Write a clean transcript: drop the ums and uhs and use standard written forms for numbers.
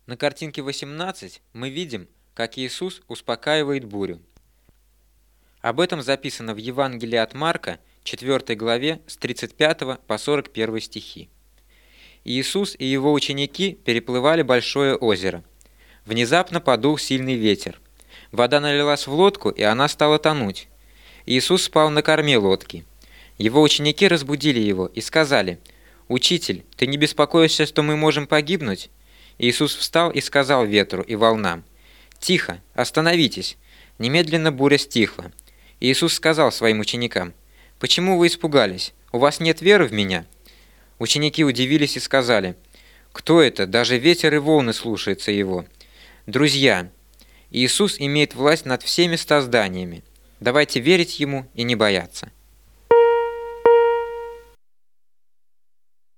На картинке 18 мы видим, как Иисус успокаивает бурю. Об этом записано в Евангелии от Марка, 4 главе, с 35 по 41 стихи. Иисус и его ученики переплывали большое озеро. Внезапно подул сильный ветер. Вода налилась в лодку, и она стала тонуть. Иисус спал на корме лодки. Его ученики разбудили его и сказали: «Учитель, ты не беспокоишься, что мы можем погибнуть?» Иисус встал и сказал ветру и волнам: «Тихо, остановитесь!» Немедленно буря стихла. Иисус сказал своим ученикам: «Почему вы испугались? У вас нет веры в Меня?» Ученики удивились и сказали: «Кто это? Даже ветер и волны слушаются Его». Друзья, Иисус имеет власть над всеми созданиями. Давайте верить Ему и не бояться.